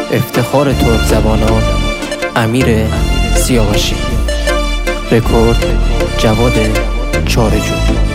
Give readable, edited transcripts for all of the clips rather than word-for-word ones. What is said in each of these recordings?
افتخار ترک زبانان امیر سیاوشی. رکورد جواد چارجو.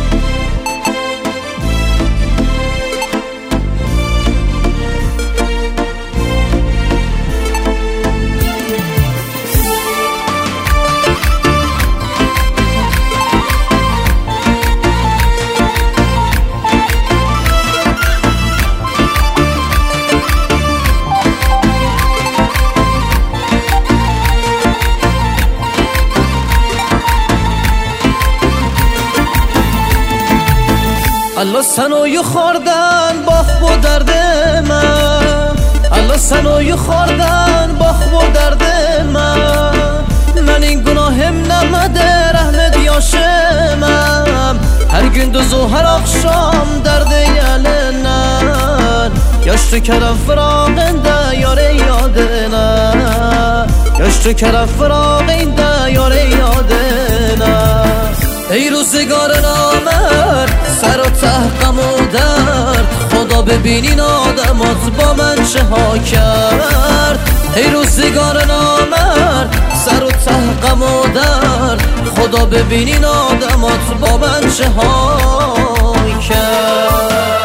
الله سنوی خوردن باخ و درد من، الله سنوی خوردن باخ و درد من این günahım نمده رحمت yaşamam. Her gündüz o her akşam derde yelenen, yaşlı kerem fırağında yare yadına, yaşlı kerem fırağında yare yadına. ای روزگار نامرد سر و ته غم و درد، خدا ببینین آدمات با من چه ها کرد. ای روزگار نامرد سر و ته غم و درد، خدا ببینین آدمات با من چه ها کرد.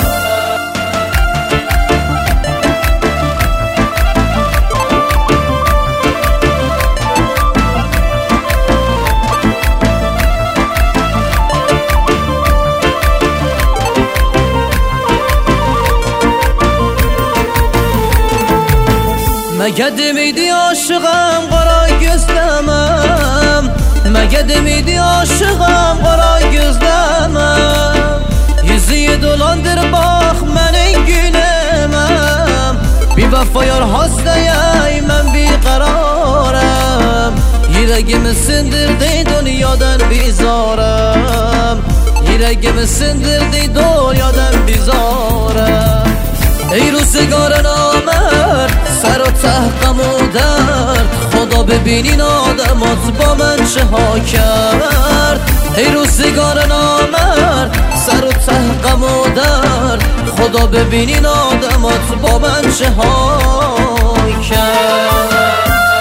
مگه دمیدی عاشقم قرار gözlemem، مگه دمیدی عاشقم قرار gözlemem. Yüzüğü dolandır bak benim gülemem، bir vefa yar hastayım ben bir kararım. Yüreğimi sindirdi dünyadan bizarım، yüreğimi sindirdi dünyadan bizarım. ای روزگار نامرد سر و ته غم و درد، خدا ببینین آدمات با من چه ها کرد. ای روزگار نامرد سر و ته غم و درد، خدا ببینین آدمات با من چه ها کرد.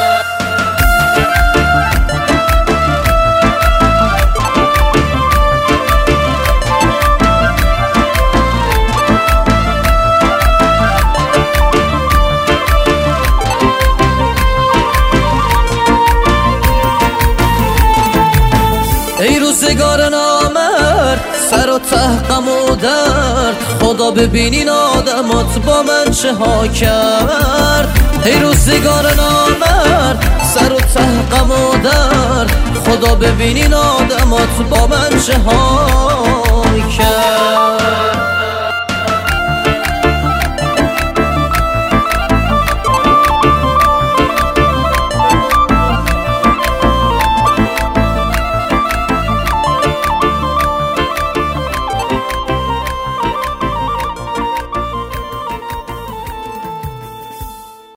ای روزگار نامرد سر و ته غم و درد، خدا ببینین آدمات با من چه ها کرد. ای روزگار نامرد سر و ته غم و درد، خدا ببینین آدمات با من چه ها کرد.